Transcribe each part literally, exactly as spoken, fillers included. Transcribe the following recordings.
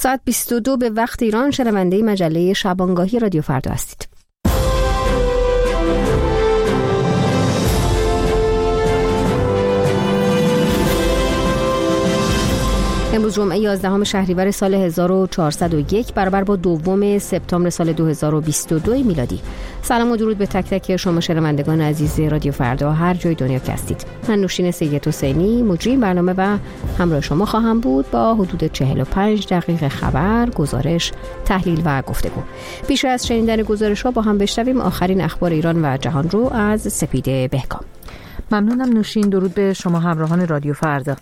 ساعت بیست و دو به وقت ایران شنونده مجله شبانگاهی رادیو فردا هستید. امروز جمعه یازدهم شهریور سال هزار و چهارصد و یک برابر با دوم سپتامبر سال دو هزار و بیست و دو میلادی. سلام و درود به تک تک شما شنوندگان عزیز رادیو فردا هر جای دنیا که هستید. من نوشین سید حسینی مجری برنامه و همراه شما خواهم بود با حدود چهل و پنج دقیقه خبر، گزارش، تحلیل و گفتگو. پیش از شنیدن گزارش‌ها با هم بشنویم آخرین اخبار ایران و جهان رو از سپید بهکام. ممنونم نوشین. درود به شما همراهان رادیو فردا.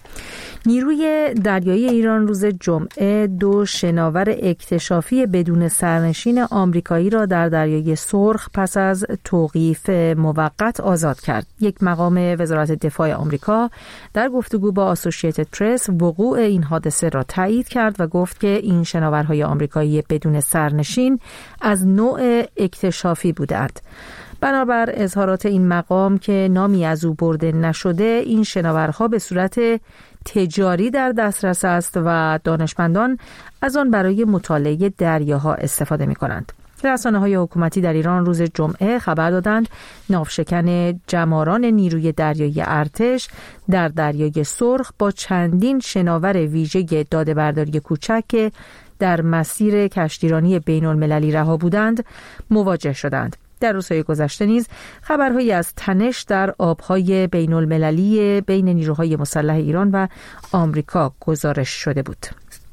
نیروی دریایی ایران روز جمعه دو شناور اکتشافی بدون سرنشین آمریکایی را در دریای سرخ پس از توقیف موقت آزاد کرد. یک مقام وزارت دفاع آمریکا در گفتگو با آسوشییتد پرس وقوع این حادثه را تایید کرد و گفت که این شناورهای آمریکایی بدون سرنشین از نوع اکتشافی بودند. بنابر اظهارات این مقام که نامی از او برده نشده، این شناورها به صورت تجاری در دسترس است و دانشمندان از آن برای مطالعه دریاها استفاده می کنند. رسانه‌های حکومتی در ایران روز جمعه خبر دادند ناوشکن جماران نیروی دریایی ارتش در دریای سرخ با چندین شناور ویژه داده‌برداری کوچک که در مسیر کشتیرانی بین‌المللی رها بودند مواجه شدند. در روزهای گذشته نیز خبرهایی از تنش در آبهای بین‌المللی بین نیروهای مسلح ایران و آمریکا گزارش شده بود.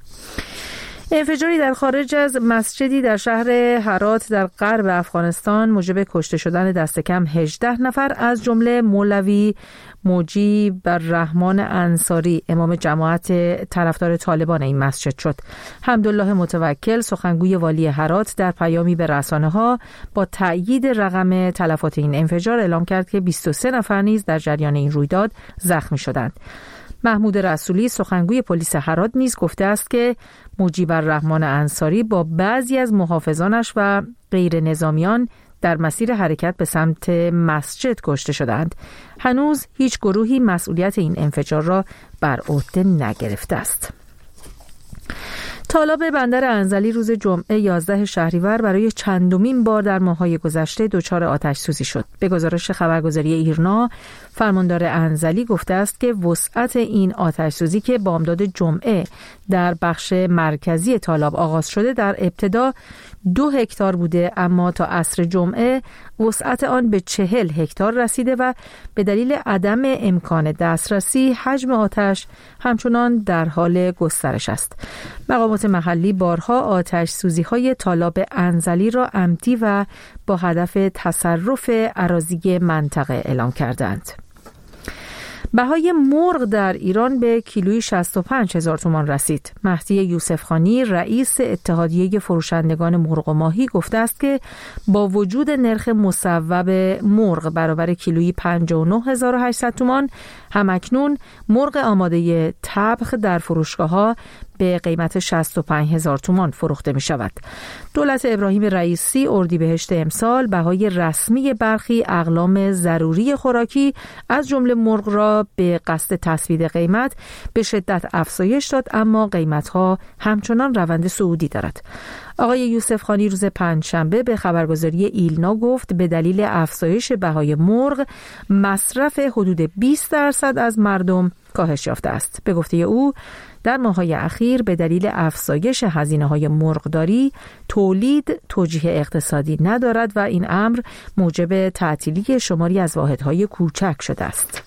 انفجاری در خارج از مسجدی در شهر هرات در غرب افغانستان موجب کشته شدن دست کم هجده نفر از جمله مولوی مجیب الرحمن انصاری امام جماعت طرفدار طالبان این مسجد شد. حمدالله متوکل سخنگوی والی هرات در پیامی به رسانه‌ها با تأیید رقم تلفات این انفجار اعلام کرد که بیست و سه نفر نیز در جریان این رویداد زخمی شدند. محمود رسولی سخنگوی پلیس هرات نیز گفته است که مجیب الرحمن انصاری با بعضی از محافظانش و غیر نظامیان در مسیر حرکت به سمت مسجد کشته شدند. هنوز هیچ گروهی مسئولیت این انفجار را بر عهده نگرفته است. طالاب بندر انزلی روز جمعه یازده شهریور برای چندمین بار در ماه‌های گذشته دچار آتش سوزی شد. به گزارش خبرگزاری ایرنا، فرماندار انزلی گفته است که وسعت این آتش سوزی که بامداد جمعه در بخش مرکزی طالاب آغاز شده در ابتدا دو هکتار بوده، اما تا عصر جمعه وسعت آن به چهل هکتار رسیده و به دلیل عدم امکان دسترسی حجم آتش همچنان در حال گسترش است. مقامات محلی بارها آتش سوزی های طالاب انزلی را امتی و با هدف تصرف اراضی منطقه اعلام کردند. بهای مرغ در ایران به کیلویی شصت و پنج هزار تومان رسید. مهدی یوسف خانی رئیس اتحادیه فروشندگان مرغ و ماهی گفته است که با وجود نرخ مصوب مرغ برابر کیلویی پنجاه و نه هزار و هشتصد تومان، همکنون مرغ آماده طبخ در فروشگاه‌ها به قیمت شصت و پنج هزار تومان فروخته می شود. دولت ابراهیم رئیسی اردیبهشت امسال بهای رسمی برخی اقلام ضروری خوراکی از جمله مرغ را به قصد تثبیت قیمت به شدت افزایش داد، اما قیمت‌ها همچنان روند صعودی دارد. آقای یوسف خانی روز پنجشنبه به خبرگزاری ایلنا گفت به دلیل افزایش بهای مرغ مصرف حدود بیست درصد از مردم کاهش یافته است. به گفته او در ماه‌های اخیر به دلیل افزایش هزینه‌های مرغداری تولید توجیه اقتصادی ندارد و این امر موجب تعطیلی شماری از واحدهای کوچک شده است.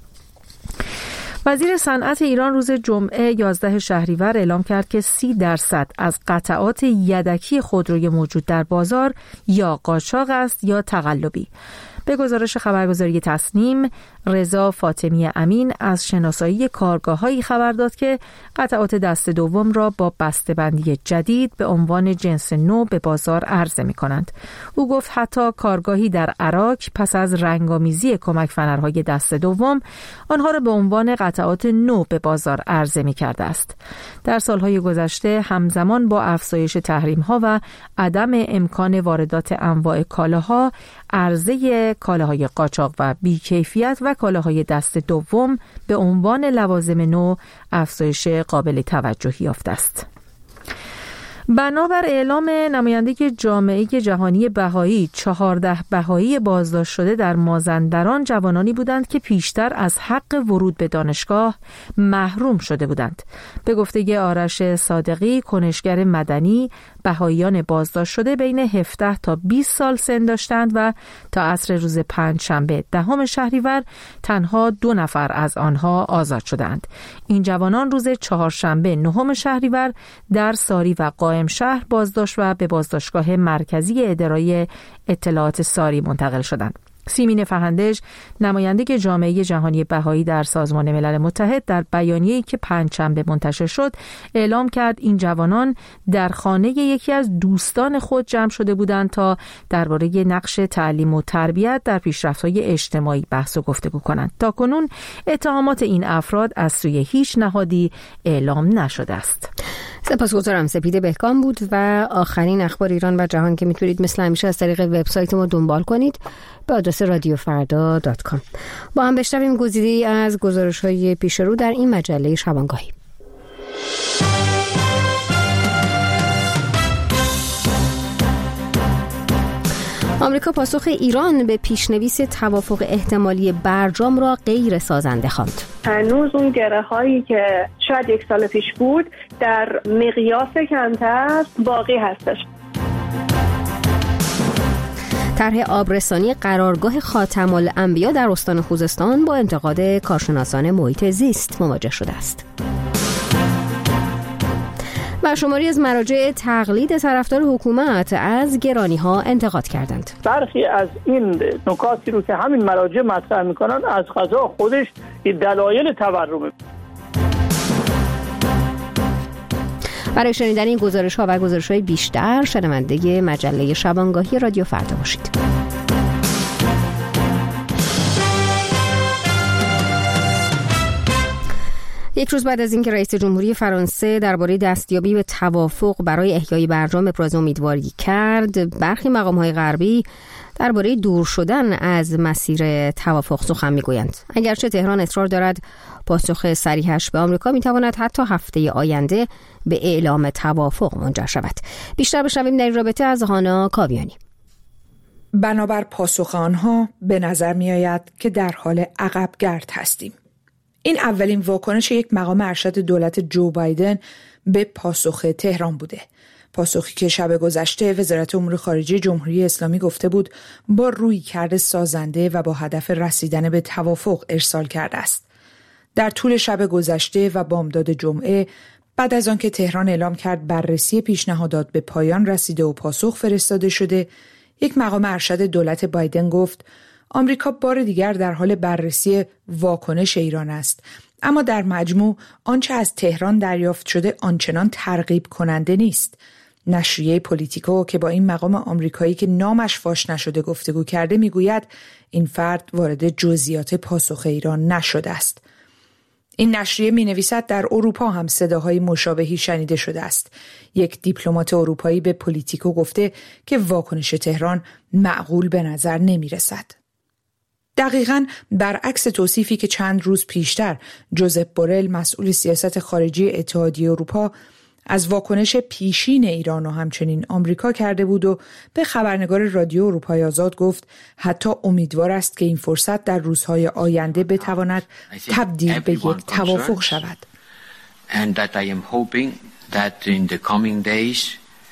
وزیر صنعت ایران روز جمعه یازده شهریور اعلام کرد که سی درصد از قطعات یدکی خودروی موجود در بازار یا قاچاق است یا تقلبی. به گزارش خبرگزاری تصنیم، رضا فاطمی امین از شناسایی کارگاه‌هایی خبر داد که قطعات دست دوم را با بسته‌بندی جدید به عنوان جنس نو به بازار عرضه می‌کنند. او گفت حتی کارگاهی در عراق پس از رنگامیزی کمک فنرهای دست دوم آنها را به عنوان قطعات نو به بازار عرضه می‌کرده است. در سالهای گذشته همزمان با افزایش تحریم‌ها و عدم امکان واردات انواع کالاها، عرضه کالاهای قاچاق و بی‌کیفیت و کالاهای دست دوم به عنوان لوازم نو افزایش قابل توجهی یافته است. بنابر اعلام نماینده جامعه جهانی بهایی، چهارده بهایی بازداشت شده در مازندران جوانانی بودند که پیشتر از حق ورود به دانشگاه محروم شده بودند. به گفته آرش صادقی، کنشگر مدنی، بهاییان بازداشت شده بین هفده تا بیست سال سن داشتند و تا عصر روز پنجشنبه دهم شهریور تنها دو نفر از آنها آزاد شدند. این جوانان روز چهارشنبه نهم شهریور در ساری و قائم شهر بازداشت و به بازداشتگاه مرکزی ادارای اطلاعات ساری منتقل شدند. سیمین فهندش، نماینده جامعه جهانی بهایی در سازمان ملل متحد، در بیانیه‌ای که پنجشنبه منتشر شد اعلام کرد این جوانان در خانه یکی از دوستان خود جمع شده بودند تا درباره نقش تعلیم و تربیت در پیشرفت‌های اجتماعی بحث و گفتگو کنند. تاکنون اتهامات این افراد از سوی هیچ نهادی اعلام نشده است. سپاسگزارم. سپیده بهکام بود و آخرین اخبار ایران و جهان که میتونید مثل همیشه از طریق وبسایت ما دنبال کنید به آدرس رادیو فردا دات کام. با هم بشنویم گزیده‌ای از گزارش‌های پیش رو در این مجله شبانگاهی. آمریکا پاسخ ایران به پیشنویس توافق احتمالی برجام را غیر سازنده خواند. هنوز اون گره هایی که شاید یک سال پیش بود در مقیاس کمتر باقی هستش. طرح آبرسانی قرارگاه خاتم الانبیا در استان خوزستان با انتقاد کارشناسان محیط زیست مواجه شده است. و شماری از مراجع تقلید طرفدار حکومت از گرانی‌ها انتقاد کردند. برخی از این نکاتی رو که همین مراجع مطرح می‌کنن از قضا خودش دلایل تورمه. برای شنیدن این گزارش‌ها و گزارش‌های بیشتر شنونده مجله شبانگاهی رادیو فردا باشید. یک روز بعد از اینکه رئیس جمهوری فرانسه درباره دستیابی به توافق برای احیای برجام ابراز امیدواری کرد، برخی مقام‌های غربی درباره دور شدن از مسیر توافق سخن می‌گویند. اگرچه تهران اصرار دارد پاسخ صریحش به آمریکا می‌تواند حتی هفته آینده به اعلام توافق منجر شود. بیشتر بشنویم در این رابطه از هانا کاویانی. بنابر پاسخ آنها به نظر می‌آید که در حال عقب‌گرد هستیم. این اولین واکنش یک مقام ارشد دولت جو بایدن به پاسخ تهران بوده. پاسخی که شب گذشته وزارت امور خارجه جمهوری اسلامی گفته بود با رویکرد سازنده و با هدف رسیدن به توافق ارسال کرده است. در طول شب گذشته و بامداد جمعه، بعد از آنکه تهران اعلام کرد بررسی پیشنهادات به پایان رسیده و پاسخ فرستاده شده، یک مقام ارشد دولت بایدن گفت آمریکا بار دیگر در حال بررسی واکنش ایران است، اما در مجموع آنچه از تهران دریافت شده آنچنان ترغیب کننده نیست. نشریه پولیتیکو که با این مقام آمریکایی که نامش فاش نشده گفتگو کرده میگوید این فرد وارد جزئیات پاسخ ایران نشده است. این نشریه می نویسد در اروپا هم صداهای مشابهی شنیده شده است. یک دیپلمات اروپایی به پولیتیکو گفته که واکنش تهران معقول به نظر نمی رسد. دقیقاً برعکس توصیفی که چند روز پیشتر جوزپ بورل مسئول سیاست خارجی اتحادیه اروپا از واکنش پیشین ایران و همچنین آمریکا کرده بود و به خبرنگار رادیو اروپای آزاد گفت حتی امیدوار است که این فرصت در روزهای آینده بتواند تبدیل به یک توافق شود. And that I am hoping that in the coming days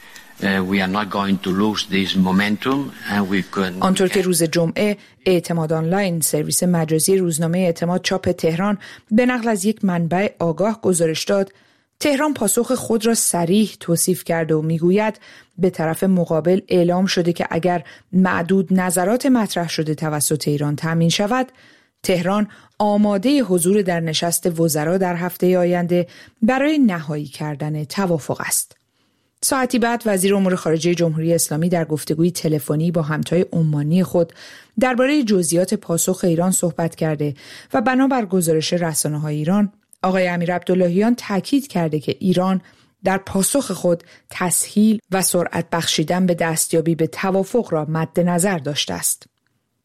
we are not going to lose this momentum and we can. آنطور که روز جمعه اعتماد آنلاین سرویس مجازی روزنامه اعتماد چاپ تهران به نقل از یک منبع آگاه گزارش داد، تهران پاسخ خود را صریح توصیف کرده و میگوید به طرف مقابل اعلام شده که اگر معدود نظرات مطرح شده توسط ایران تامین شود، تهران آماده حضور در نشست وزرا در هفته آینده برای نهایی کردن توافق است. ساعتی بعد وزیر امور خارجه جمهوری اسلامی در گفتگوی تلفنی با همتای عمانی خود درباره جزئیات پاسخ ایران صحبت کرده و بنابر گزارش رسانه‌های ایران آقای امیر عبداللهیان تاکید کرده که ایران در پاسخ خود تسهیل و سرعت بخشیدن به دستیابی به توافق را مد نظر داشته است.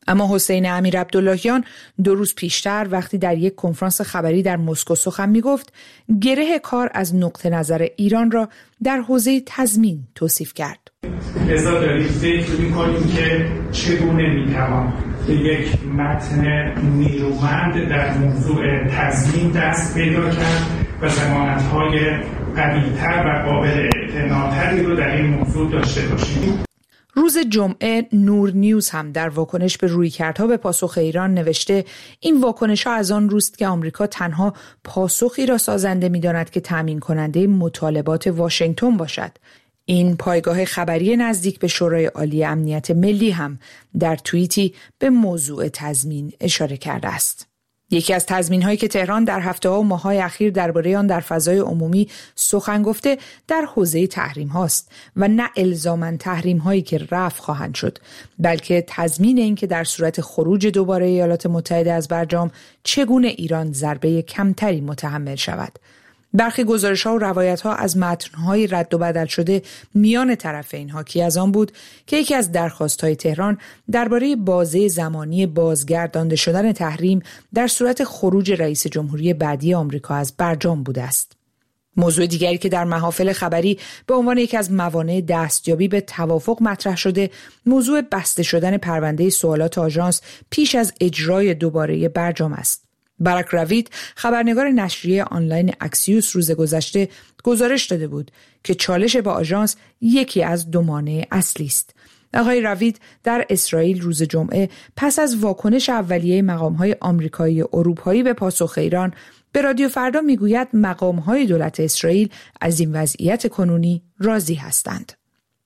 اما حسین امیرعبداللهیان دو روز پیشتر وقتی در یک کنفرانس خبری در مسکو سخن میگفت، گره کار از نقطه نظر ایران را در حوزه تضمین توصیف کرد. لذا داریم فکر می‌کنیم که چگونه می‌توان به یک متن نیرومند در موضوع تضمین دست پیدا کرد و ضمانت‌های قوی‌تر و قابل اعتناع‌تری رو در این موضوع داشته باشیم. روز جمعه نور نیوز هم در واکنش به رویکردها به پاسخ ایران نوشته این واکنش‌ها از آن روست که آمریکا تنها پاسخی را سازنده می‌داند که تامین کننده مطالبات واشنگتن باشد. این پایگاه خبری نزدیک به شورای عالی امنیت ملی هم در توییتی به موضوع تضمین اشاره کرده است. یکی از تضمین‌هایی که تهران در هفته‌ها و ماه‌های اخیر درباره آن در فضای عمومی سخن گفته در حوزه تحریم هاست و نه الزاماً تحریم‌هایی که رفع خواهند شد، بلکه تضمین این که در صورت خروج دوباره ایالات متحده از برجام چگونه ایران ضربه کمتری متحمل شود. برخی گزارش‌ها و روایت‌ها از متن‌های رد و بدل شده میان طرفین حاکی از آن بود که یکی از درخواست‌های تهران درباره بازه زمانی بازگردانده شدن تحریم در صورت خروج رئیس جمهوری بعدی آمریکا از برجام بوده است. موضوع دیگری که در محافل خبری به عنوان یکی از موانع دستیابی به توافق مطرح شده، موضوع بسته شدن پرونده سوالات آژانس پیش از اجرای دوباره برجام است. باراک راوید، خبرنگار نشریه آنلاین اکسیوس، روز گذشته گزارش داده بود که چالش با آژانس یکی از دو مانع اصلی است. آقای راوید در اسرائیل روز جمعه پس از واکنش اولیه مقام‌های آمریکایی و اروپایی به پاسخ ایران به رادیو فردا میگوید مقام‌های دولت اسرائیل از این وضعیت کنونی راضی هستند.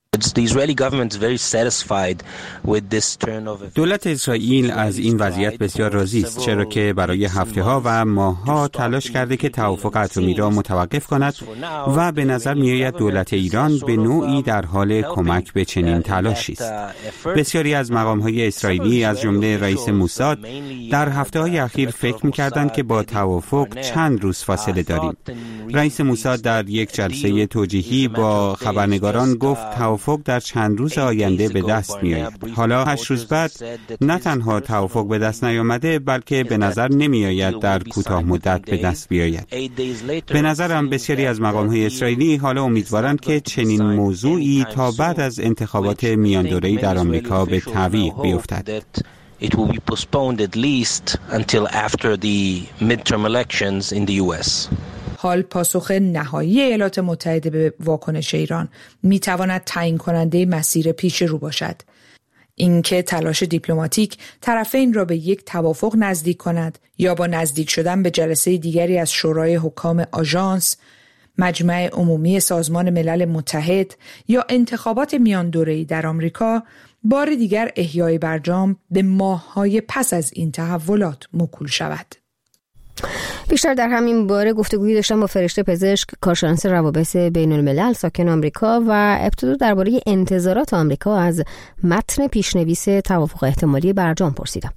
دولت اسرائیل از این وضعیت بسیار راضی است، چرا که برای هفته‌ها و ماه‌ها تلاش کرده که توافق اتمی را متوقف کند و به نظر می‌آید دولت ایران به نوعی در حال کمک به چنین تلاشی است. بسیاری از مقام‌های اسرائیلی از جمله رئیس موساد در هفته‌های اخیر فکر می‌کردند که با توافق چند روز فاصله داریم. رئیس موساد در یک جلسه توجیهی با خبرنگاران گفت توافق در چند روز آینده به دست می‌آید. حالا هشت روز بعد نه تنها توافق به دست نیامده، بلکه به نظر نمی‌آید در کوتاه مدت به دست بیاید. به نظرم بسیاری از مقام‌های اسرائیلی حالا امیدوارند که چنین موضوعی تا بعد از انتخابات میاندوره‌ای در آمریکا به تعویق بیفتد. It will be postponed at least until after the midterm elections in the U S. حال پاسخ نهایی ایالات متحده به واکنش ایران میتواند تعیین کننده مسیر پیش رو باشد. اینکه تلاش دیپلماتیک طرفین را به یک توافق نزدیک کند یا با نزدیک شدن به جلسه دیگری از شورای حکام آژانس، مجمع عمومی سازمان ملل متحد یا انتخابات میان دوره‌ای در آمریکا، بار دیگر احیای برجام به ماه‌های پس از این تحولات موکول شود. بیشتر در همین باره گفتگویی داشتم با فرشته پزشک، کارشناس روابط بین الملل، ساکن آمریکا، و ابتدا درباره انتظارات آمریکا از متن پیشنویس توافق احتمالی برجام پرسیدم.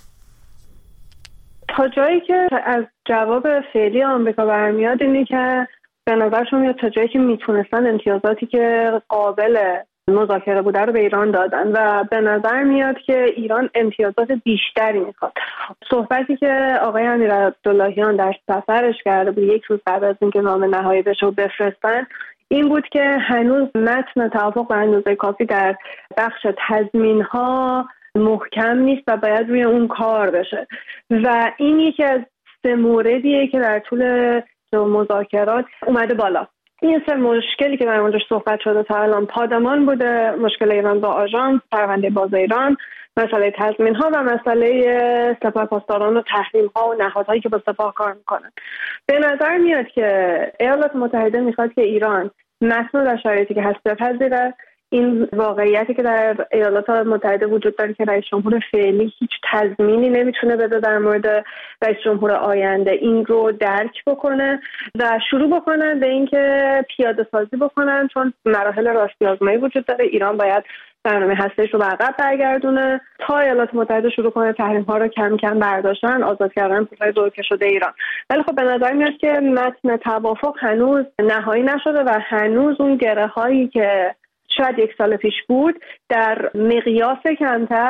تا جایی که از جواب فعلی آمریکا برمیاد اینه که به نظرشون میاد تا جایی که میتونستن امتیازاتی که قابل مذاکره بوده رو به ایران دادن و به نظر میاد که ایران امتیازات بیشتری میخواد. صحبتی که آقای امیرعبداللهیان در سفرش کرده بود یک روز قبل از اینکه نامه نهایی بشه و بفرستن، این بود که هنوز متن توافق به اندازه کافی در بخش تضمین‌ها محکم نیست و باید روی اون کار بشه و این یکی از سه موردیه که در طول مذاکرات اومده بالا. این سه مشکلی که در موردش صحبت شده تا الان پادمان بوده: مشکل ایران با آژانس، پرونده باز ایران، مسئله تضمین‌ها و مسئله سپاه پاسداران و تحریم‌ها و نهادهایی که با سپاه کار میکنن. به نظر میاد که ایالات متحده میخواد که ایران متن در شرایطی که هست بپذیره. این واقعیتی که در ایالات متحده وجود داره که رئیس جمهور فعلی هیچ تضمینی نمیتونه بده در مورد رئیس جمهور آینده، این رو درک بکنه و شروع بکنن به اینکه پیاده سازی بکنن، چون مراحل راستی آزمایی وجود داره. ایران باید برنامه هسته‌ایش رو به عقب برگردونه تا ایالات متحده شروع کنه تحریم‌ها رو کم کم برداشتن، آزاد کردن پول‌های دورکه شده ایران. ولی خب به نظر میاد که متن توافق هنوز نهایی نشده و هنوز اون گره‌هایی که شاید یک سال پیش بود در مقیاس کمتر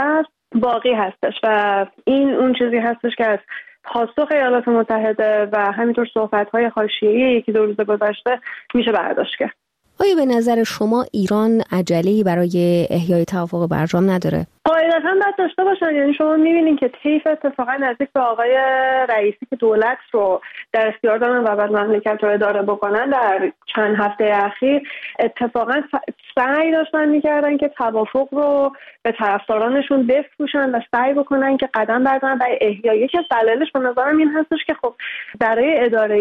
باقی هستش و این اون چیزی هستش که از پاسخ ایالات متحده و همینطور صحبت‌های حاشیه‌ای یکی دو روز گذشته میشه برداشت کرد. آیا به نظر شما ایران عجله‌ای برای احیای توافق برجام نداره؟ قاعدتاً باید داشته باشن. یعنی شما می‌بینید که طیف اتفاقا نزدیک به آقای رئیسی که دولت رو در اختیار دارن و بعد مملکت رو اداره بکنن در چند هفته اخیر اتفاقا سعی داشتن می‌کردن که توافق رو به طرفدارانشون بفروشن و سعی بکنن که قدم بردارن برای احیای. یکی از دلایلش به نظرم این هستش که خب برای اداره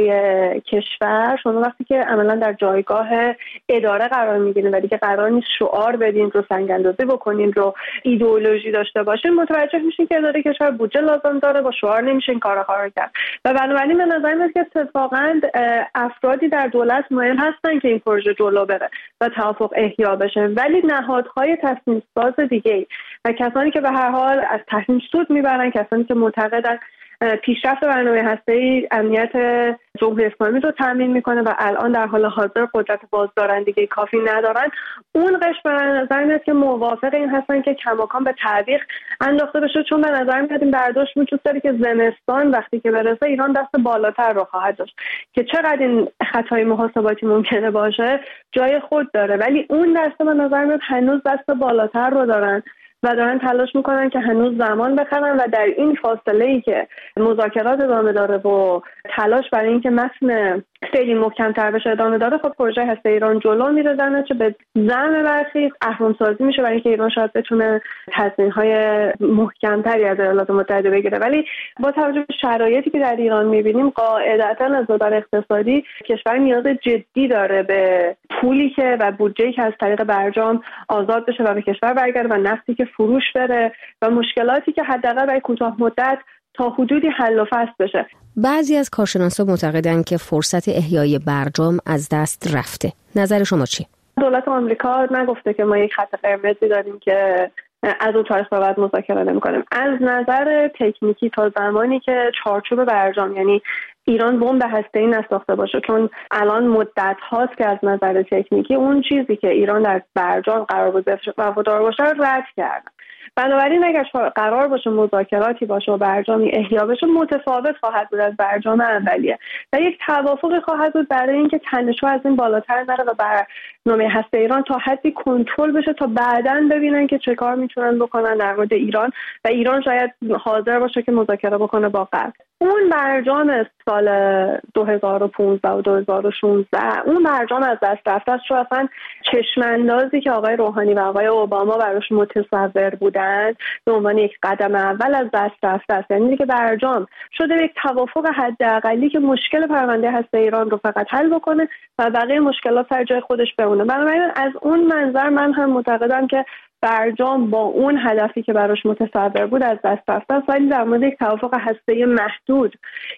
کشور شما وقتی که عملاً در جایگاه اداره قرار می‌گیرین و دیگه قرار نیست شعار بدین رو سنگ‌اندازی بکنین رو ایدئولوژی داشته باشین، متوجه میشین که اداره کشور بودجه لازم داره، با شعار نمیشه این کارا کار کرد و بنابراین به نظر میاد که اتفاقا افرادی در دولت مایل هستن که این پروژه جلو بره و توافق احیا بشه، ولی نهادهای تصمیم ساز دیگه و کسانی که به هر حال از تصمیم سود میبرن، کسانی که معتقدن پیشرفت برنامه هسته‌ای امنیت جمهوری اسلامی رو تامین میکنه و الان در حال حاضر قدرت بازدارندگی کافی ندارن، اون قشر به نظر میاد که موافق این هستن که کماکان به تعویق انداخته بشه، چون به نظر میاد این برداشت وجود داره که زمستان وقتی که برسه ایران دست بالاتر رو خواهد داشت که چقدر این خطای محاسباتی ممکنه باشه جای خود داره، ولی اون دسته به نظر میاد هنوز دست بالاتر رو دارن و دارن تلاش میکنن که هنوز زمان بخرن و در این فاصله ای که مذاکرات ادامه داره و تلاش برای اینکه متن خیلی محکم‌تر بشه ادامه داره، خب پروژه هسته ایران جلو میره، در چه به زعم برخی اهرم‌سازی میشه برای اینکه ایران شاید بتونه تضمین‌های محکم‌تری از ایالات متحده بگیره. ولی با توجه به شرایطی که در ایران می‌بینیم قاعدتاً از نظر اقتصادی کشور نیاز جدی داره به پولی که و بودجه‌ای که از طریق برجام آزاد بشه و به کشور برگرده و نفتی که فروش بره و مشکلاتی که حداقل برای کوتاه مدت تا حدودی حل و فصل بشه. بعضی از کارشناسان معتقدند که فرصت احیای برجام از دست رفته. نظر شما چی؟ دولت آمریکا نگفته که ما یک خط قرمزی داریم که از اون تاریخ به بعد مذاکره نمی‌کنیم. از نظر تکنیکی تا زمانی که چارچوب برجام، یعنی ایران بمب هسته‌ای نساخته باشه، چون الان مدت هاست که از نظر تکنیکی اون چیزی که ایران در برجام قرار بود وفادار باشه رد کردن. بنابراین اگر قرار باشه مذاکراتی باشه و برجامی احیا بشه متفاوت خواهد بود از برجام اولیه و یک توافقی خواهد بود برای اینکه تنش‌ها از این بالاتر نره و برنامه هسته ایران تا حدی کنترل بشه تا بعداً ببینن که چه کار میتونن بکنن در مورد ایران و ایران شاید حاضر باشه که مذاکره بکنه با غرب. اون برجام سال دو هزار و پانزده و دو هزار و شانزده اون برجام از دست رفته است، چون اصلا چشم‌اندازی که آقای روحانی و آقای اوباما براش متصور بودن به عنوان یک قدم اول از دست رفته است. یعنی دیگه برجام شده یک توافق حداقلی که مشکل پرونده هسته ایران رو فقط حل بکنه و بقیه مشکلات سر جای خودش بمونه. بنابراین از اون منظر من هم معتقدم که برجام با اون هدفی که براش متصور بود از دست رفته است، ولی در مورد یک توافق هسته‌ای محدود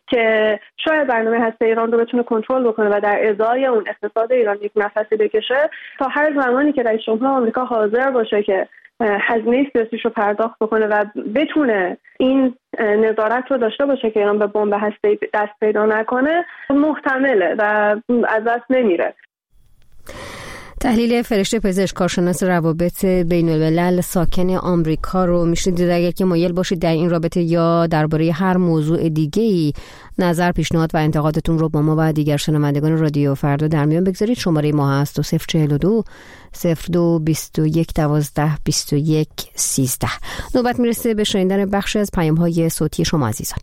که شاید برنامه هسته ایران رو بتونه کنترل بکنه و در ازای اون اقتصاد ایران یک نفسی بکشه تا هر زمانی که رئیس جمهور آمریکا حاضر باشه که هزینه سیاسیش رو پرداخت بکنه و بتونه این نظارت رو داشته باشه که ایران به بمب هسته‌ای دست پیدا نکنه، محتمله و از دست نمیره. تحلیل فرشته پزشک، کارشناس روابط بین الملل، ساکن آمریکا رو میشنیدید. اگر که مایل باشید در این رابطه یا درباره هر موضوع دیگه‌ای نظر، پیشنهاد و انتقادتون رو با ما و دیگر شنوندگان رادیو فردا در میان بگذارید. شماره ما هست صفر چهل و دو صفر دو بیست و یک دوازده بیست و یک سیزده. نوبت میرسه به شنیدن بخشی از پیام‌های صوتی شما عزیزان.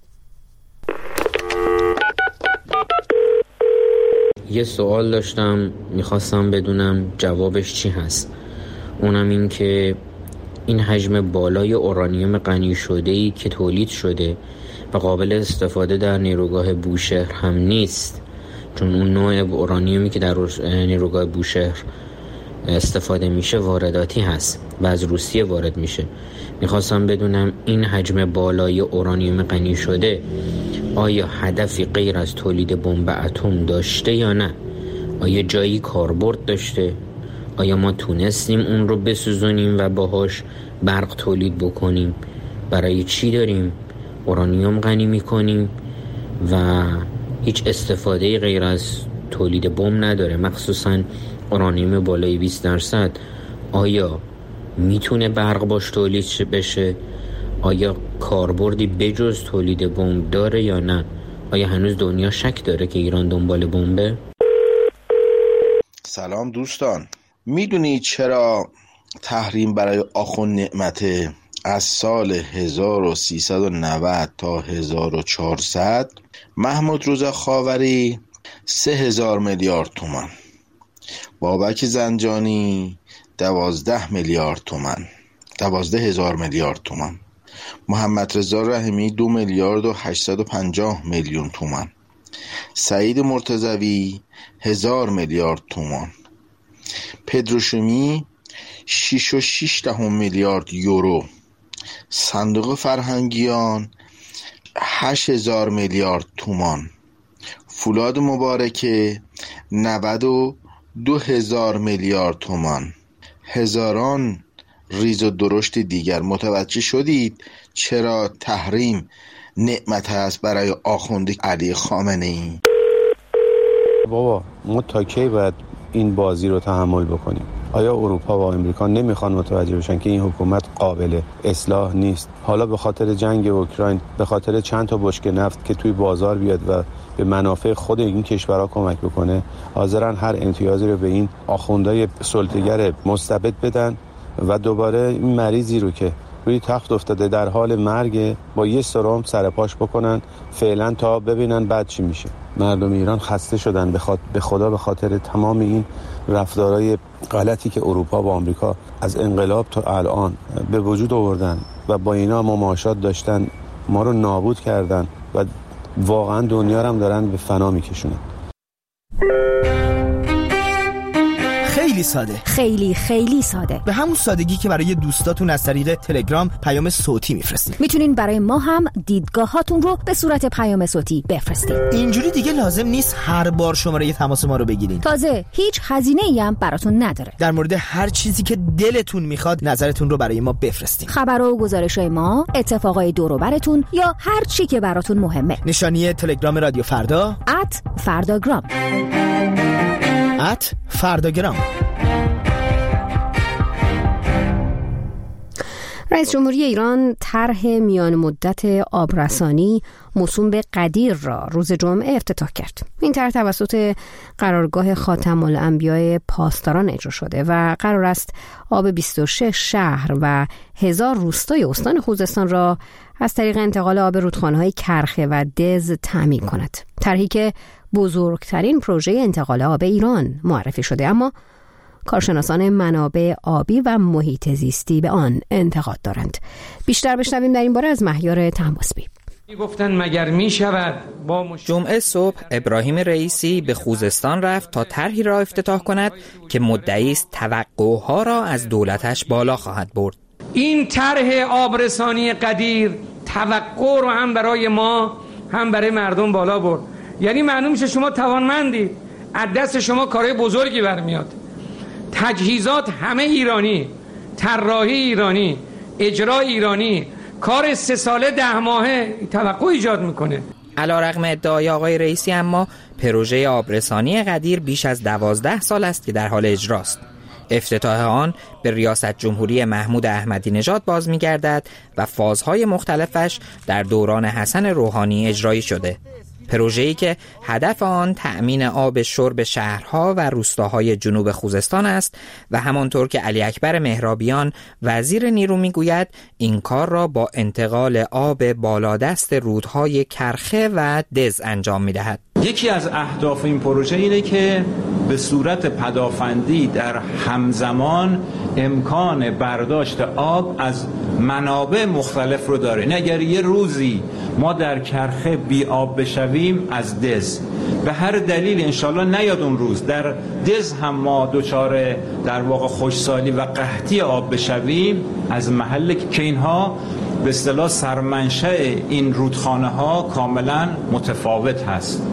یه سوال داشتم، میخواستم بدونم جوابش چی هست. اونم این که این حجم بالای اورانیوم غنی شده‌ای که تولید شده و قابل استفاده در نیروگاه بوشهر هم نیست، چون اون نوع اورانیومی که در نیروگاه بوشهر استفاده میشه وارداتی هست و از روسیه وارد میشه. میخواستم بدونم این حجم بالای اورانیوم غنی شده آیا هدفی غیر از تولید بمب اتم داشته یا نه؟ آیا جایی کاربرد داشته؟ آیا ما تونستیم اون رو بسوزونیم و باهاش برق تولید بکنیم؟ برای چی داریم اورانیوم غنی میکنیم و هیچ استفاده غیر از تولید بمب نداره؟ مخصوصا اورانیوم بالای بیست درصد آیا میتونه برق باش تولید بشه؟ آیا کاربردی بجز تولید بمب داره یا نه؟ آیا هنوز دنیا شک داره که ایران دنبال بمبه؟ سلام دوستان، میدونی چرا تحریم برای آخوند نعمته از سال هزار و سیصد و نود تا هزار و چهارصد محمود رضا خاوری سه هزار میلیارد تومان، بابک زنجانی دوازده میلیارد تومان، دوازده هزار میلیارد تومان، محمد رضا رحیمی دو میلیارد و هشتصد و پنجاه میلیون تومان، سعید مرتضوی هزار میلیارد تومان، پدروشمی شش و شش دهم میلیارد یورو، صندوق فرهنگیان هشت هزار میلیارد تومان، فولاد مبارکه نود و دو هزار میلیارد تومان، هزاران ریز و درشت دیگر. متوجه شدید چرا تحریم نعمت است برای آخوند علی خامنه ای؟ بابا ما تا کی باید این بازی رو تحمل بکنیم؟ آیا اروپا و آمریکا نمیخوان متوجه بشن که این حکومت قابل اصلاح نیست؟ حالا به خاطر جنگ اوکراین، به خاطر چند تا بشکه نفت که توی بازار بیاد و به منافع خود این کشورها کمک بکنه، حاضرن هر امتیازی رو به این آخوندهای سلطه‌گر مستبد بدن و دوباره این مریضی رو که روی تخت افتاده در حال مرگ با یه سرم سر پاش بکنن فعلا تا ببینن بعد چی میشه. مردم ایران خسته شدن به, خاطر به خدا به خاطر تمام این رفتارهای غلطی که اروپا و آمریکا از انقلاب تا الان به وجود آوردن و با اینا مماشات داشتن، ما رو نابود کردن و واقعا دنیا رو هم دارن به فنا میکشونن. خیلی ساده، خیلی خیلی ساده، به همون سادگی که برای دوستاتون از طریق تلگرام پیام صوتی میفرستید. میتونین برای ما هم دیدگاهاتون رو به صورت پیام صوتی بفرستید. اینجوری دیگه لازم نیست هر بار شماره تماس ما رو بگیرین. تازه هیچ هزینه‌ای هم براتون نداره. در مورد هر چیزی که دلتون میخواد نظرتون رو برای ما بفرستید. خبر و گزارش‌های ما، اتفاقای دور و براتون یا هر چی که براتون مهمه. نشانی تلگرام رادیو فردا ات فرداگرام ات فرداگرام. رئیس جمهوری ایران طرح میان مدت آبرسانی موسوم به قدیر را روز جمعه افتتاح کرد. این طرح توسط قرارگاه خاتم الانبیاء پاسداران اجرا شده و قرار است آب بیست و شش شهر و هزار روستای استان خوزستان را از طریق انتقال آب رودخانه‌های کرخه و دز تامین کند. طرحی که بزرگترین پروژه انتقال آب ایران معرفی شده، اما کارشناسان منابع آبی و محیط زیستی به آن انتقاد دارند. بیشتر بشنویم در این باره از مهیار طهماسبی. گفتن مگر می شود با مش... جمعه صبح ابراهیم رئیسی به خوزستان رفت تا طرحی را افتتاح کند که مدعی است توقعها را از دولتش بالا خواهد برد. این طرح آبرسانی قدیر توقع رو هم برای ما هم برای مردم بالا برد. یعنی معلوم میشه شما توانمندید، از دست شما کارهای بزرگی برمیاد. تجهیزات همه ایرانی، طراحی ایرانی، اجرا ایرانی، کار سه ساله ده ماهه توقع ایجاد میکنه. علیرغم ادعای آقای رئیسی، اما پروژه آبرسانی قدیر بیش از دوازده سال است که در حال اجراست. افتتاح آن به ریاست جمهوری محمود احمدی نژاد باز می‌گردد و فازهای مختلفش در دوران حسن روحانی اجرایی شده. پروژه‌ای که هدف آن تأمین آب شرب شهرها و روستاهای جنوب خوزستان است و همانطور که علی اکبر مهرابیان وزیر نیرو میگوید این کار را با انتقال آب بالادست رودهای کرخه و دز انجام میدهد. یکی از اهداف این پروژه اینه که به صورت پدافندی در همزمان امکان برداشت آب از منابع مختلف رو داره. اگر یه روزی ما در کرخه بی آب بشویم از دز، به هر دلیل انشالله نیاد اون روز در دز هم ما دچار در واقع خشکسالی و قحطی آب بشویم، از محل که اینها به اصطلاح سرمنشأ این رودخانه ها کاملا متفاوت هست.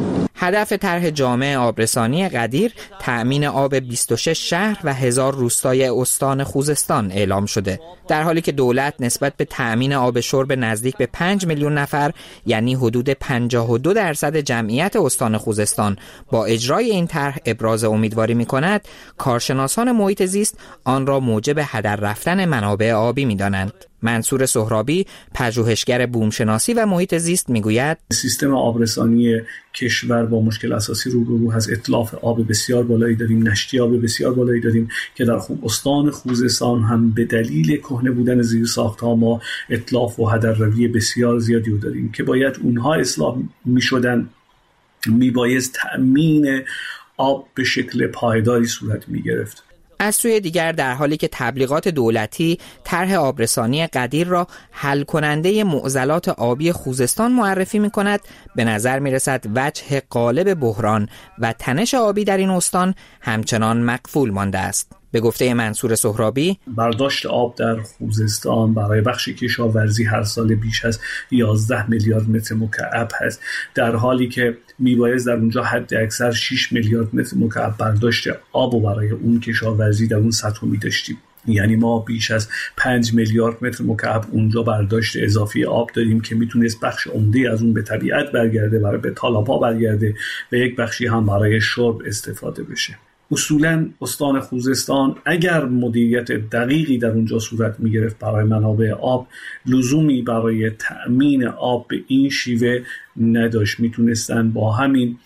هدف طرح جامع آبرسانی قدیر تأمین آب بیست و شش شهر و هزار روستای استان خوزستان اعلام شده، در حالی که دولت نسبت به تأمین آب شرب نزدیک به پنج میلیون نفر یعنی حدود پنجاه و دو درصد جمعیت استان خوزستان با اجرای این طرح ابراز امیدواری می‌کند. کارشناسان محیط زیست آن را موجب هدر رفتن منابع آبی می‌دانند. منصور سهرابی، پژوهشگر بومشناسی و محیط زیست، میگوید سیستم آبرسانی کشور با مشکل اساسی روبرو هست. اتلاف آب بسیار بالایی داریم، نشتی آب بسیار بالایی داریم که در خوب استان خوزستان هم به دلیل کهنه بودن زیرساخت‌ها ما اتلاف و هدرروی بسیار زیادی رو داریم که باید اونها اصلاح می‌شدن. میبایست تأمین آب به شکل پایداری صورت می‌گرفت. از سوی دیگر در حالی که تبلیغات دولتی طرح آبرسانی قدیر را حل کننده معضلات آبی خوزستان معرفی می کند، به نظر می رسد وجه غالب بحران و تنش آبی در این استان همچنان مقفول مانده است. به گفته منصور سهرابی، برداشت آب در خوزستان برای بخش کشاورزی هر سال بیش از یازده میلیارد متر مکعب هست، در حالی که میبایست در اونجا حد اکثر شش میلیارد متر مکعب برداشت آب و برای اون کشاورزی در اون سطح می داشتیم. یعنی ما بیش از پنج میلیارد متر مکعب اونجا برداشت اضافی آب داریم که میتونست بخش عمده از اون به طبیعت برگرده، برای به تالاب‌ها برگرده و یک بخشی هم برای شرب استفاده بشه. اصولاً استان خوزستان اگر مدیریت دقیقی در اونجا صورت می‌گرفت برای منابع آب، لزومی برای تأمین آب به این شیوه نداشت. میتونستن با همین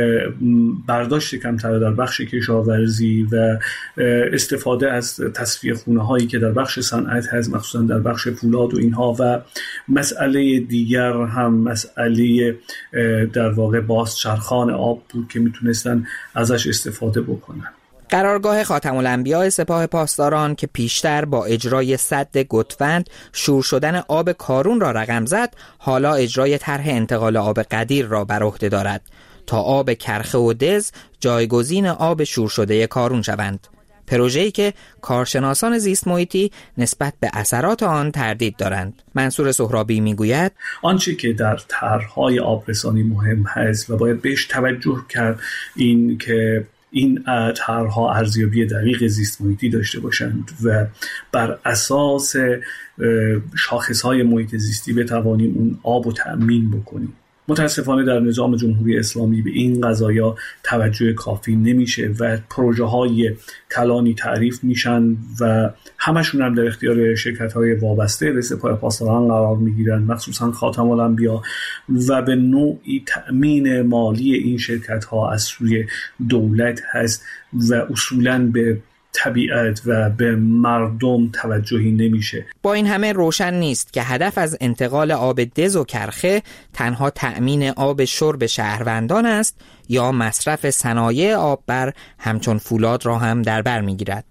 برداشت کمتر در بخش کشاورزی و استفاده از تصفیه خونه هایی که در بخش صنعت هست، مخصوصا در بخش فولاد و اینها، و مسئله دیگر هم مسئله در واقع بازچرخان آب بود که میتونستن ازش استفاده بکنن. قرارگاه خاتم الانبیاء سپاه پاسداران که پیشتر با اجرای سد گتفند شور شدن آب کارون را رقم زد، حالا اجرای طرح انتقال آب قدیر را بر عهده دارد تا آب کرخه و دز جایگزین آب شور شده کارون شوند. پروژه‌ای که کارشناسان زیست محیطی نسبت به اثرات آن تردید دارند. منصور سهرابی میگوید آنچه که در طرح‌های آبرسانی مهم هست و باید بهش توجه کرد این که این طرح‌ها ارزیابی دقیق زیست محیطی داشته باشند و بر اساس شاخص‌های محیط زیستی بتوانیم اون آب رو تأمین بکنیم. متاسفانه در نظام جمهوری اسلامی به این قضایا توجه کافی نمیشه و پروژه های کلانی تعریف میشن و همشون هم در اختیار شرکت های وابسته به سپاه پاسداران قرار میگیرن، مخصوصا خاتم الانبیاء، و به نوعی تأمین مالی این شرکت ها از سوی دولت هست و اصولاً به طبیعت و به مردم توجهی نمیشه. با این همه روشن نیست که هدف از انتقال آب دز و کرخه تنها تأمین آب شرب شهروندان است یا مصرف صنایع آببر همچون فولاد را هم در بر میگیرد.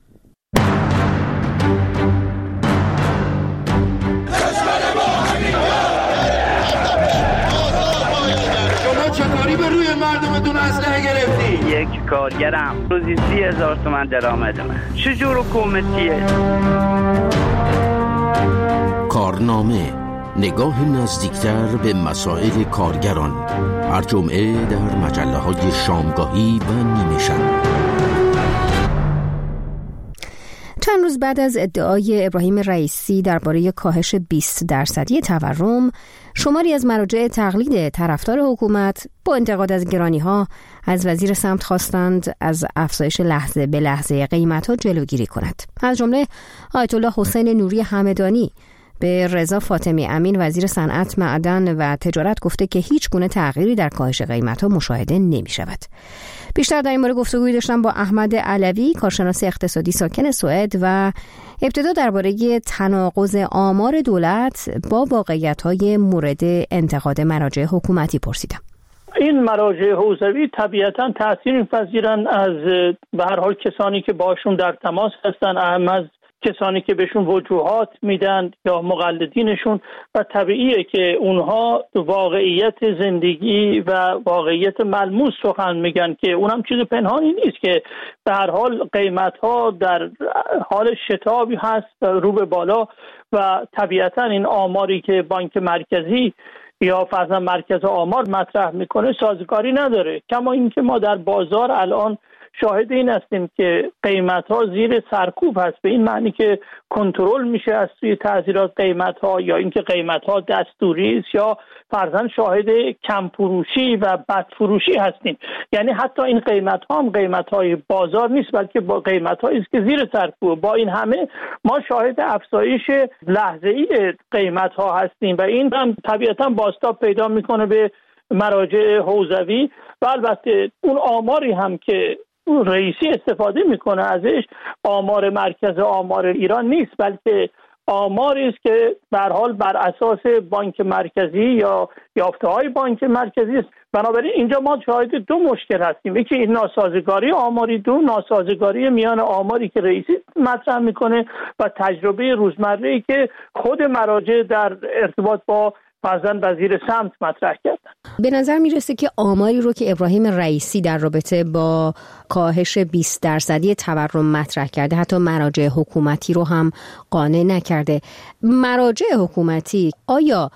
مردمتون اسلحه گرفتی؟ یک کارگرم روزی سی هزار تومن درآمدمه. چجور حکومتیه؟ کارنامه، نگاه نزدیکتر به مسائل کارگران، هر جمعه در مجله های شامگاهی و نیمه شب. چند روز بعد از ادعای ابراهیم رئیسی درباره کاهش بیست درصدی تورم، شماری از مراجع تقلید طرفدار حکومت با انتقاد از گرانی‌ها از وزیر سمت خواستند از افزایش لحظه به لحظه قیمت‌ها جلوگیری کند. از جمله آیت الله حسین نوری همدانی به رضا فاطمی امین وزیر صنعت، معدن و تجارت گفته که هیچ گونه تغییری در کاهش قیمت‌ها مشاهده نمی‌شود. بیشتر در این مورد گفتگوی داشتم با احمد علوی، کارشناس اقتصادی ساکن سوئد، و ابتدا درباره تناقض آمار دولت با واقعیت‌های مورد انتقاد مراجع حکومتی پرسیدم. این مراجع حوزوی طبیعتاً تأثیر می‌پذیرن از به هر حال کسانی که باشون در تماس هستن، اهم از کسانی که بهشون وجوهات میدن یا مقلدینشون، و طبیعیه که اونها واقعیت زندگی و واقعیت ملموس سخن میگن که اونم چیز پنهانی نیست که به هر حال قیمت‌ها در حال شتابی هست رو به بالا، و طبیعتاً این آماری که بانک مرکزی یا فرضاً مرکز آمار مطرح میکنه سازگاری نداره. کما اینکه ما در بازار الان شاهد این هستیم که قیمت‌ها زیر سرکوب هست، به این معنی که کنترل میشه از سوی تعزیرات قیمت‌ها، یا اینکه قیمت‌ها دستوری است، یا فرضاً شاهد کم فروشی و بد فروشی هستیم. یعنی حتی این قیمت‌ها هم قیمت‌های بازار نیست، بلکه با قیمت‌هایی است که زیر سرکوب. با این همه ما شاهد افزایش لحظه‌ای قیمت‌ها هستیم و این هم طبیعتاً بازتاب پیدا میکنه به مراجع حوزوی و البته اون آماری هم که رئیسی استفاده میکنه ازش آمار مرکز آمار ایران نیست، بلکه آماری است که به هر حال بر اساس بانک مرکزی یا یافته‌های بانک مرکزی است. بنابراین اینجا ما شاهد دو مشکل هستیم، یکی این ناسازگاری آماری، دو ناسازگاری میان آماری که رئیسی مطرح میکنه و تجربه روزمره‌ای که خود مراجع در ارتباط با فرزند وزیر سمت مطرح کردن. به نظر میرسه که آماری رو که ابراهیم رئیسی در رابطه با کاهش بیست درصدی تورم مطرح کرده حتی مراجع حکومتی رو هم قانع نکرده. مراجع حکومتی آیا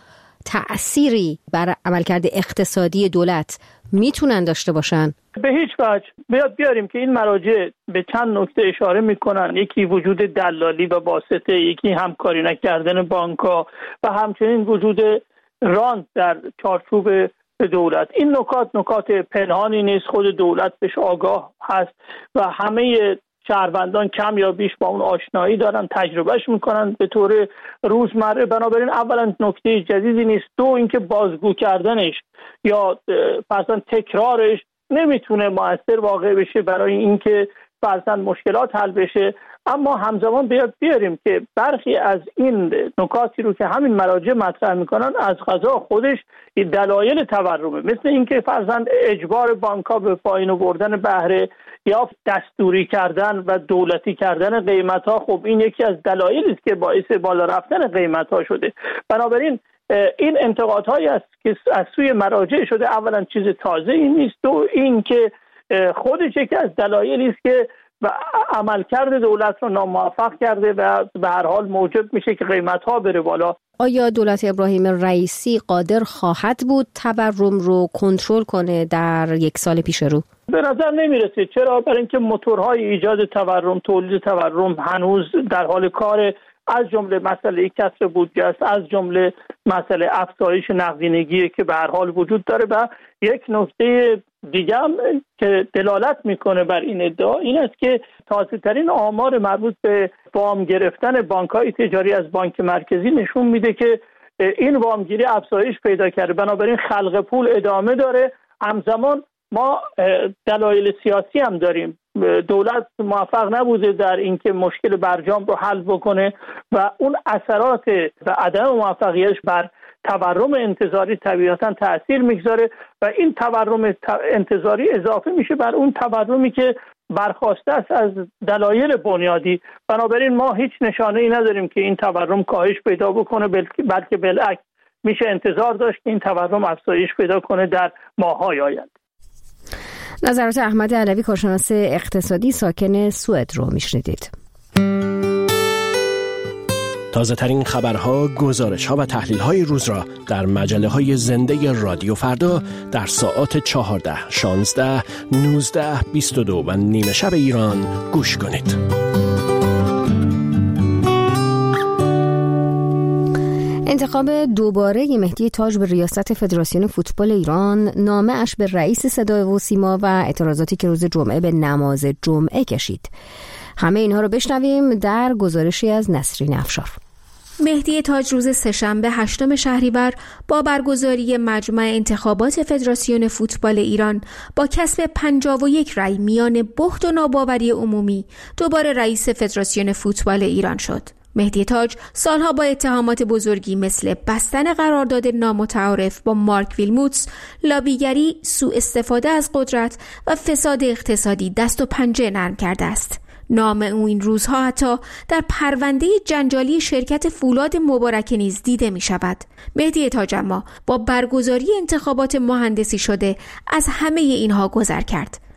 تأثیری بر عملکرد اقتصادی دولت میتونن داشته باشن؟ به هیچ وجه. بیاد بیاریم که این مراجع به چند نکته اشاره میکنن، یکی وجود دلالی و واسطه، یکی همکاری نکردن بانک‌ها و همچنین وجود رانت در چارچوب دولت. این نکات نکات پنهانی نیست، خود دولت بهش آگاه هست و همه شهروندان کم یا بیش با اون آشنایی دارن، تجربهش میکنن به طور روزمره. بنابراین اولا نکته جدیدی نیست، دو اینکه بازگو کردنش یا مثلا تکرارش نمیتونه مؤثر واقع بشه برای اینکه فرضاً مشکلات حل بشه. اما همزمان بیاد بیاریم که برخی از این نکاتی رو که همین مراجع مطرح میکنن از قضا خودش دلایل تورمه، مثل اینکه فرضاً اجبار بانک‌ها به پایین آوردن بهره یا دستوری کردن و دولتی کردن قیمت‌ها. خب این یکی از دلایلی است که باعث بالا رفتن قیمت‌ها شده. بنابراین این انتقادهایی است که از سوی مراجع شده اولا چیز تازه این نیست، دو این که خودش یکی از دلایلی است که عملکرد دولت رو ناموفق کرده و به هر حال موجب میشه که قیمت‌ها بره بالا. آیا دولت ابراهیم رئیسی قادر خواهد بود تورم رو کنترل کنه در یک سال پیش رو؟ به نظر نمیرسه. چرا؟ برای اینکه موتورهای ایجاد تورم، تولید تورم هنوز در حال کار، از جمله مسئله کسر بودجه است، از جمله مسئله افزایش نقدینگی که به هر حال وجود داره. و یک نکته دیگه هم که دلالت میکنه بر این ادعا این است که تازه ترین آمار مربوط به وام گرفتن بانک‌های تجاری از بانک مرکزی نشون میده که این وامگیری افزایش پیدا کرده. بنابراین خلق پول ادامه داره. همزمان ما دلایل سیاسی هم داریم. دولت موفق نبوده در اینکه مشکل برجام رو حل بکنه و اون اثرات و عدم موفقیتش بر تورم انتظاری طبیعتاً تأثیر میگذاره و این تورم انتظاری اضافه میشه بر اون تورمی که برخواسته است از دلایل بنیادی. بنابراین ما هیچ نشانه‌ای نداریم که این تورم کاهش پیدا بکنه، بلکه بالعکس میشه انتظار داشت که این تورم افزایش پیدا کنه در ماه‌های آینده. نظرات احمد علوی کارشناس اقتصادی ساکن سوئد رو میشنیدید. تازه ترین خبرها، گزارش ها و تحلیل های روز را در مجله های زنده رادیو فردا در ساعات چهارده، شانزده، نوزده، بیست و دو و نیمه شب ایران گوش کنید. انتخاب دوباره مهدی تاج به ریاست فدراسیون فوتبال ایران نامه اش به رئیس صدای و سیما و اعتراضاتی که روز جمعه به نماز جمعه کشید. همه اینها رو بشنویم در گزارشی از نسرین افشار. مهدی تاج روز سه‌شنبه هشتم شهریور با برگزاری مجمع انتخابات فدراسیون فوتبال ایران با کسب پنجاه و یک رأی میان بهت و ناباوری عمومی دوباره رئیس فدراسیون فوتبال ایران شد. مهدی تاج سالها با اتهامات بزرگی مثل بستن قرارداد نامتعارف با مارک ویلموتس، لابیگری، سوء استفاده از قدرت و فساد اقتصادی دست و پنجه نرم کرده است. نام او این روزها حتی در پرونده جنجالی شرکت فولاد مبارکه نیز دیده می شود. مهدی تاج اما با برگزاری انتخابات مهندسی شده از همه اینها گذر کرد.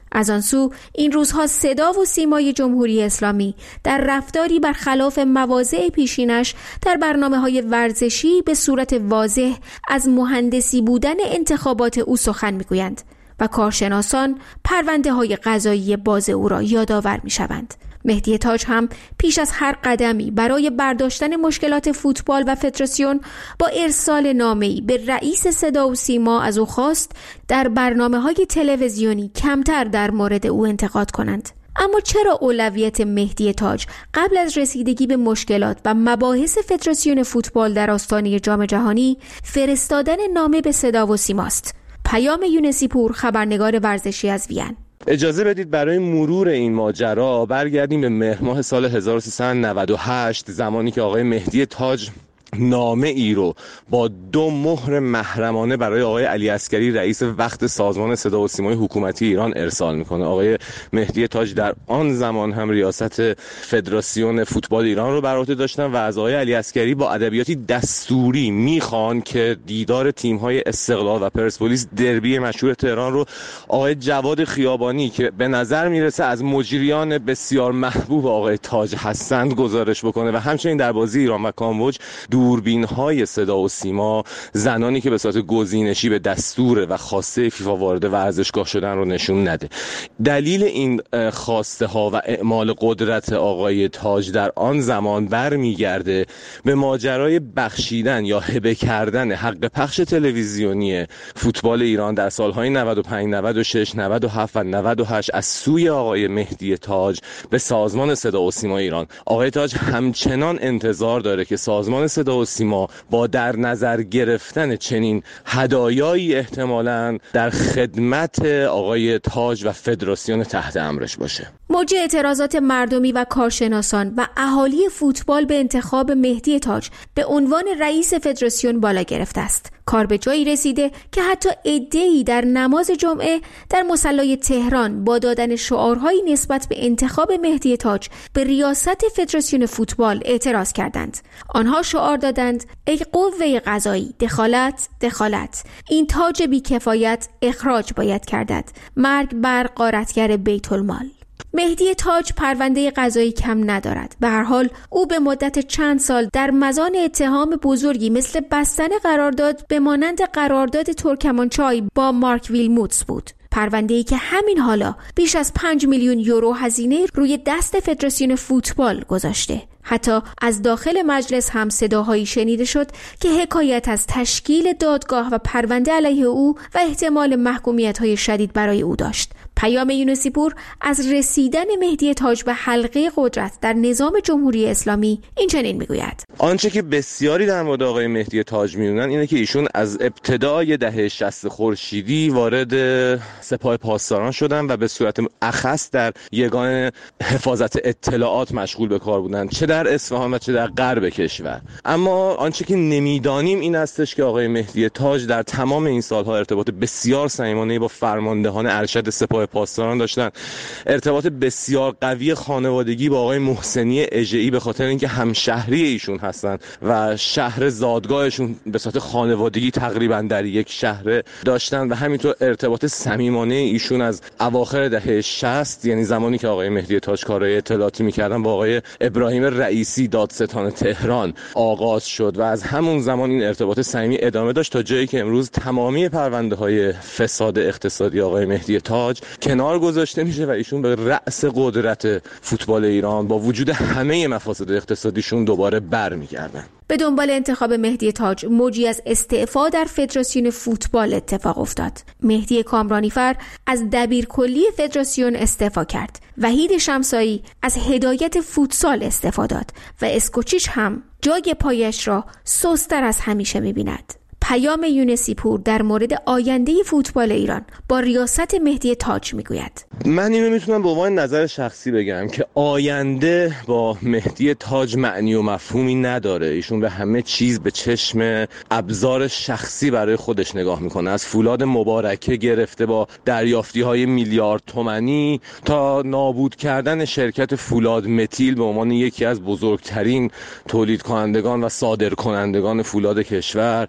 از آن سو این روزها صدا و سیمای جمهوری اسلامی در رفتاری برخلاف مواضع پیشینش در برنامه‌های ورزشی به صورت واضح از مهندسی بودن انتخابات او سخن می‌گویند و کارشناسان پرونده‌های قضایی باز او را یادآور می‌شوند. مهدی تاج هم پیش از هر قدمی برای برداشتن مشکلات فوتبال و فدراسیون با ارسال نامه‌ای به رئیس صدا و سیما از او خواست در برنامه‌های تلویزیونی کمتر در مورد او انتقاد کنند. اما چرا اولویت مهدی تاج قبل از رسیدگی به مشکلات و مباحث فدراسیون فوتبال در آستانه جام جهانی فرستادن نامه به صدا و سیماست؟ پیام یونسی پور، خبرنگار ورزشی از وین. اجازه بدید برای مرور این ماجرا برگردیم به مهر ماه سال هزار و سیصد و نود و هشت، زمانی که آقای مهدی تاج نامه ای رو با دو مهر محرمانه برای آقای علی عسکری رئیس وقت سازمان صدا و سیمای حکومتی ایران ارسال میکنه. آقای مهدی تاج در آن زمان هم ریاست فدراسیون فوتبال ایران رو بر عهده داشتن و از آقای علی عسکری با ادبیاتی دستوری میخوان که دیدار تیم‌های استقلال و پرسپولیس دربی مشهور تهران رو آقای جواد خیابانی که به نظر میرسه از مجریان بسیار محبوب آقای تاج هستند گزارش بکنه و همچنین در بازی ایران و کامبوج دوربین‌های صدا و سیما زنانی که به صورت گزینشی به دستور و خواسته فیفا وارد ورزشگاه شدن رو نشون نده. دلیل این خواسته ها و اعمال قدرت آقای تاج در آن زمان برمیگرده به ماجرای بخشیدن یا هبه کردن حق پخش تلویزیونی فوتبال ایران در سالهای نود و پنج، نود و شش، نود و هفت و نود و هشت از سوی آقای مهدی تاج به سازمان صدا و سیما ایران. آقای تاج همچنان انتظار داره که سازمان صدا و سیما با در نظر گرفتن چنین هدایایی احتمالاً در خدمت آقای تاج و فدراسیون تحت امرش باشه. موج اعتراضات مردمی و کارشناسان و اهالی فوتبال به انتخاب مهدی تاج به عنوان رئیس فدراسیون بالا گرفته است. کار به جایی رسیده که حتی عده‌ای در نماز جمعه در مصلی تهران با دادن شعارهایی نسبت به انتخاب مهدی تاج به ریاست فدراسیون فوتبال اعتراض کردند. آنها شعار دادند ای قوه قضایی، دخالت دخالت، این تاج بی‌کفایت اخراج باید کردد، مرگ بر غارتگر بیت المال. مهدی تاج پرونده قضایی کم ندارد. به هر حال او به مدت چند سال در مزان اتهام بزرگی مثل بستن قرارداد به مانند قرارداد ترکمانچای با مارک ویلموتس بود. پرونده‌ای که همین حالا بیش از پنج میلیون یورو هزینه روی دست فدراسیون فوتبال گذاشته. حتی از داخل مجلس هم صداهایی شنیده شد که حکایت از تشکیل دادگاه و پرونده علیه او و احتمال محکومیت‌های شدید برای او داشت. پیام یونسی پور از رسیدن مهدی تاج به حلقه قدرت در نظام جمهوری اسلامی این چنین میگوید: آنچه که بسیاری در مورد آقای مهدی تاج میدونن اینه که ایشون از ابتدای دهه شصت خورشیدی وارد سپاه پاسداران شدن و به صورت اخص در یگان حفاظت اطلاعات مشغول به کار بودن، چه در اصفهان و چه در غرب کشور. اما آنچه که نمیدانیم این استش که آقای مهدی تاج در تمام این سالها ارتباط بسیار صمیمانه با فرماندهان ارشد سپاه پاسداران داشتن، ارتباط بسیار قوی خانوادگی با آقای محسنی اژه‌ای به خاطر اینکه همشهری ایشون هستن و شهر زادگاهشون به صورت خانوادگی تقریبا در یک شهر داشتن و همینطور ارتباط صمیمانه ایشون از اواخر دهه شصت، یعنی زمانی که آقای مهدی تاج کارهای اطلاعاتی می‌کردن، با آقای ابراهیم رئیسی دادستان تهران آغاز شد و از همون زمان این ارتباط صمیمی ادامه داشت تا جایی که امروز تمامی پرونده‌های فساد اقتصادی آقای مهدی تاج کنار گذاشته میشه و ایشون به رأس قدرت فوتبال ایران با وجود همه مفاسد اقتصادیشون دوباره برمیگردن. به دنبال انتخاب مهدی تاج موجی از استعفا در فدراسیون فوتبال اتفاق افتاد. مهدی کامرانیفر از دبیرکلی فدراسیون استعفا کرد. وحید شمسایی از هدایت فوتسال استعفا داد و اسکوچیچ هم جای پایش را سست‌تر از همیشه می‌بیند. پیام یونسی پور در مورد آینده فوتبال ایران با ریاست مهدی تاج میگوید: من اینو میتونم به عنوان نظر شخصی بگم که آینده با مهدی تاج معنی و مفهومی نداره. ایشون به همه چیز به چشم ابزار شخصی برای خودش نگاه میکنه، از فولاد مبارکه گرفته با دریافتی های میلیارد تومانی تا نابود کردن شرکت فولاد متیل به عنوان یکی از بزرگترین تولید کنندگان و صادر کنندگان فولاد کشور، یا همین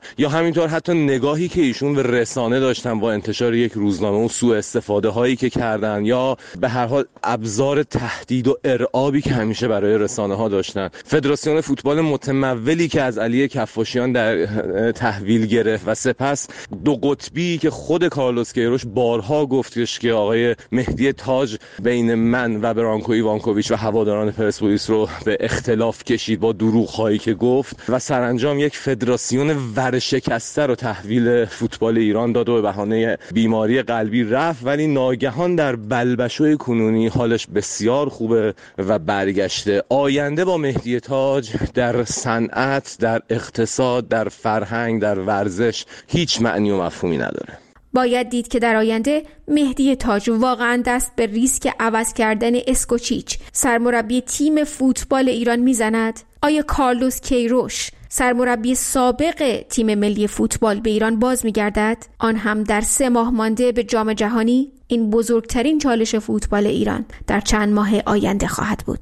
همینطور حتی نگاهی که ایشون به رسانه داشتن با انتشار یک روزنامه و سوء استفاده هایی که کردن یا به هر حال ابزار تهدید و ارعابی که همیشه برای رسانه ها داشتن. فدراسیون فوتبال متمولی که از علی کفاشیان در تحویل گرفت و سپس دو قطبی که خود کارلوس کیروش بارها گفتش که آقای مهدی تاج بین من و برانکو ایوانکوویچ و هواداران پرسپولیس رو به اختلاف کشید با دروغ‌هایی که گفت و سرانجام یک فدراسیون ورشکسته رو تحویل فوتبال ایران داد و به بهانه بیماری قلبی رفت، ولی ناگهان در بلبشوی کنونی حالش بسیار خوبه و برگشته. آینده با مهدی تاج در صنعت، در اقتصاد، در فرهنگ، در ورزش هیچ معنی و مفهومی نداره. باید دید که در آینده مهدی تاج واقعا دست به ریسک عوض کردن اسکوچیچ سرمربی تیم فوتبال ایران میزند؟ آیا کارلوس کیروش سرمربی سابق تیم ملی فوتبال به ایران باز میگردد؟ آن هم در سه ماه مانده به جام جهانی؟ این بزرگترین چالش فوتبال ایران در چند ماه آینده خواهد بود.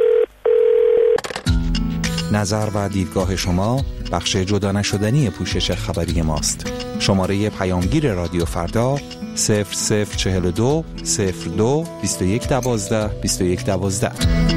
نظر و دیدگاه شما بخش جدا نشدنی پوشش خبری ماست. شماره پیامگیر رادیو فردا صفر صفر چهل و دو صفر دو بیست و یک دوازده بیست و یک دوازده.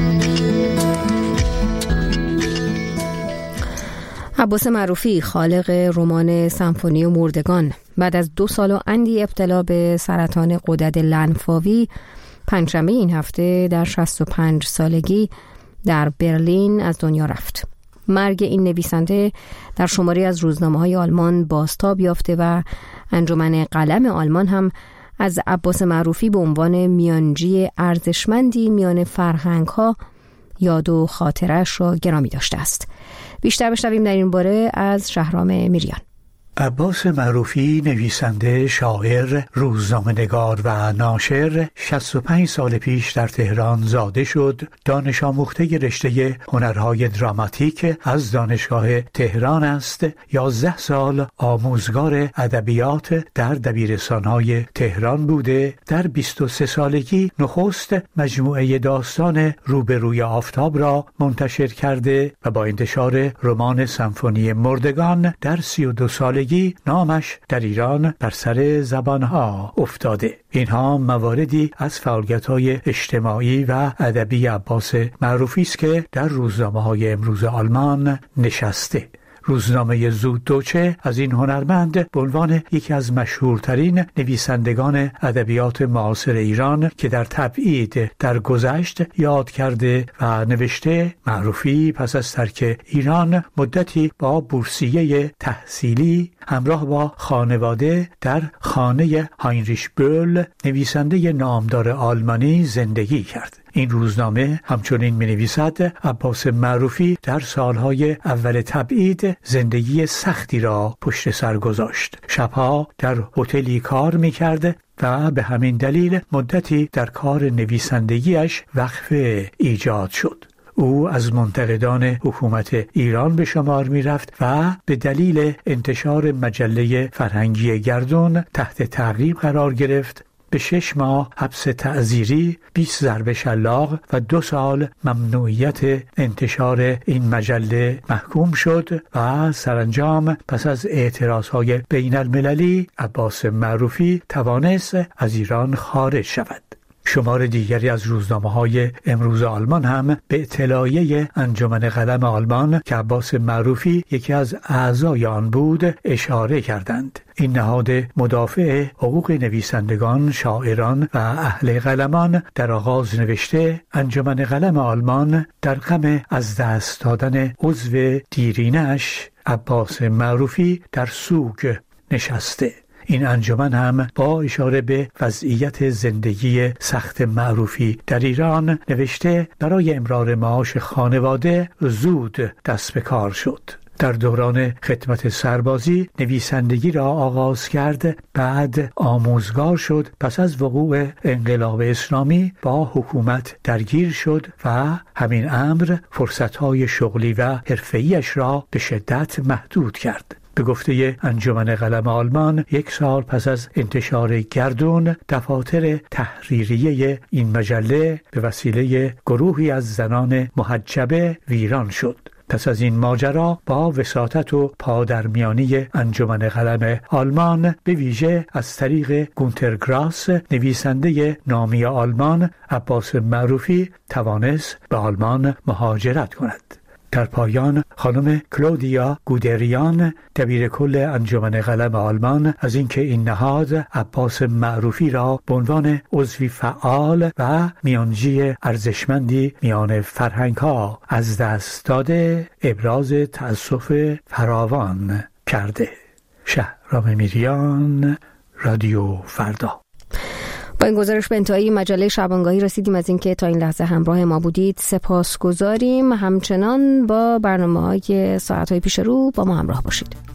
عباس معروفی خالق رمان سمفونی و مردگان بعد از دو سال و اندی ابتلا به سرطان غدد لنفاوی پنجشنبه این هفته در شصت و پنج سالگی در برلین از دنیا رفت. مرگ این نویسنده در شماری از روزنامه‌های آلمان بازتاب یافته و انجمن قلم آلمان هم از عباس معروفی به عنوان میانجی ارزشمندی میان فرهنگ‌ها یاد و خاطرش را گرامی داشته است. بیشتر بشنویم در این باره از شهرام میریان. عباس معروفی نویسنده، شاعر، روزنامه‌نگار و ناشر شصت و پنج سال پیش در تهران زاده شد. دانش آموخته رشته هنرهای دراماتیک از دانشگاه تهران است. یازده سال آموزگار ادبیات در دبیرستان‌های تهران بوده. در بیست و سه سالگی نخست مجموعه داستان روبروی آفتاب را منتشر کرده و با انتشار رمان سمفونی مردگان در سی و دو سالگی نامش در ایران بر سر زبانها افتاده. اینها مواردی از فعالیت‌های اجتماعی و ادبی عباس معروفی است که در روزنامه‌های امروز آلمان نشسته. روزنامه زوددوچه از این هنرمند به عنوان یکی از مشهورترین نویسندگان ادبیات معاصر ایران که در تبعید در گذشت یاد کرده و نوشته. معروفی پس از ترک ایران مدتی با بورسیه تحصیلی همراه با خانواده در خانه هاینریش بول، نویسنده نامدار آلمانی، زندگی کرد. این روزنامه همچنین می نویسد عباس معروفی در سالهای اول تبعید زندگی سختی را پشت سر گذاشت. شبها در هتلی کار می کرد و به همین دلیل مدتی در کار نویسندگیش وقفه ایجاد شد. او از منتقدان حکومت ایران به شمار می رفت و به دلیل انتشار مجله فرهنگی گردون تحت تعقیب قرار گرفت. به شش ماه حبس تعزیری، بیست ضرب شلاق و دو سال ممنوعیت انتشار این مجله محکوم شد و سرانجام پس از اعتراضهای بین المللی عباس معروفی توانست از ایران خارج شود. شمار دیگری از روزنامه‌های امروز آلمان هم به اطلاعیه انجمن قلم آلمان که عباس معروفی یکی از اعضای آن بود اشاره کردند. این نهاد مدافع حقوق نویسندگان، شاعران و اهل قلمان در آغاز نوشته انجمن قلم آلمان در غم از دست دادن عضو دیرینش عباس معروفی در سوگ نشسته. این انجمن هم با اشاره به وضعیت زندگی سخت معروفی در ایران نوشته برای امرار معاش خانواده زود دست به کار شد. در دوران خدمت سربازی نویسندگی را آغاز کرد، بعد آموزگار شد. پس از وقوع انقلاب اسلامی با حکومت درگیر شد و همین امر فرصت‌های شغلی و حرفه‌ایش را به شدت محدود کرد. به گفته انجمن قلم آلمان یک سال پس از انتشار گردون دفاتر تحریریه این مجله به وسیله گروهی از زنان محجبه ویران شد. پس از این ماجرا با وساطت و پادرمیانی انجمن قلم آلمان به ویژه از طریق گونتر گراس نویسنده نامی آلمان عباس معروفی توانست به آلمان مهاجرت کند. در پایان خانم کلودیا گودریان دبیر کل انجمن قلم آلمان از اینکه این نهاد عباس معروفی را به عنوان عضوی فعال و میانجی ارزشمندی میان فرهنگ‌ها از دست داده ابراز تأسف فراوان کرده. شهرام میریان، رادیو فردا. با این گزارش به انتهای مجله شبانگاهی رسیدیم. از اینکه تا این لحظه همراه ما بودید سپاسگزاریم. همچنان با برنامه‌های ساعت‌های پیش رو با ما همراه باشید.